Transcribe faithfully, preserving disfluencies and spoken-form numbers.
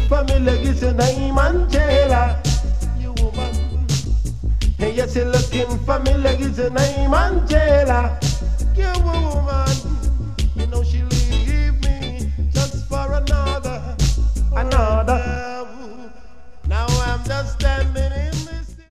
for me leg is your name Angela. You woman. Hey, yes, you're looking for me leg is your name Angela.